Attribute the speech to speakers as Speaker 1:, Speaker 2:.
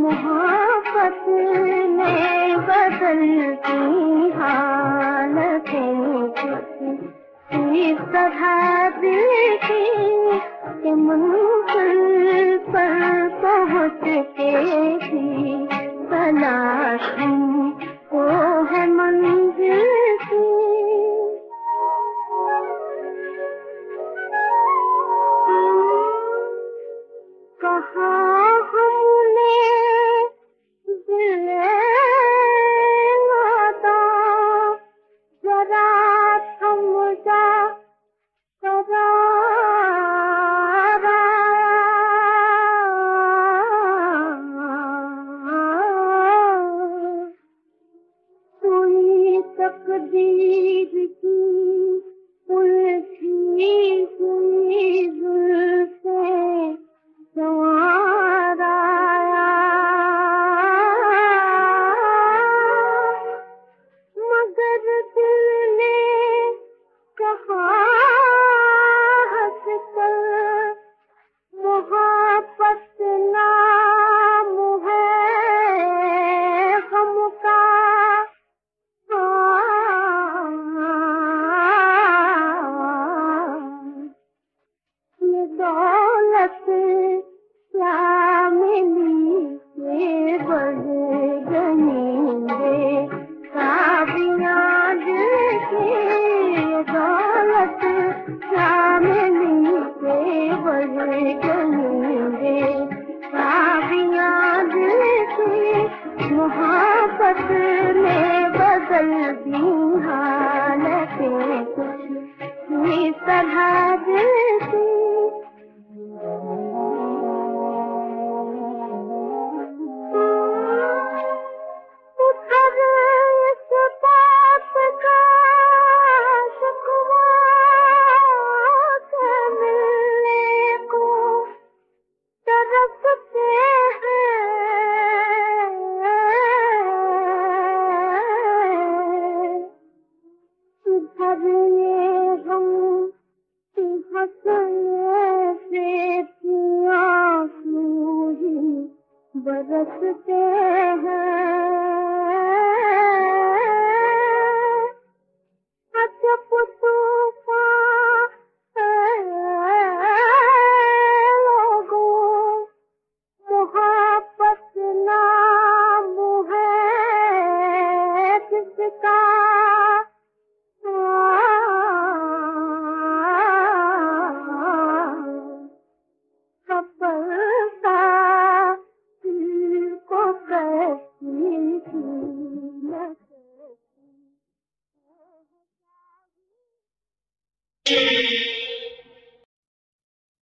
Speaker 1: मोहब्बत में बदलती हालतें इस तरह दिल की कि मंजिल पर पहुँच के भी तलाश को है मंजिल की। कहाँ हमने दिल लाता, जरा थम जा तकदीर की उलझी हुई जुल्फें संवारा, मगर दिल ने कहा हंसकर मोहब्बत नाम है गम का। ये दौलत क्या मिली के बढ़ गईंगे काबियां दिल के। ये दौलत क्या मिली के बढ़ गईंगे काबियां दिल के। मोहब्बत में बदल दी हालतें कुछ इस तरह दिल की। बरसते हैं अजब तूफान लोगों, मोहब्बत नाम है जिसका।
Speaker 2: Thank you.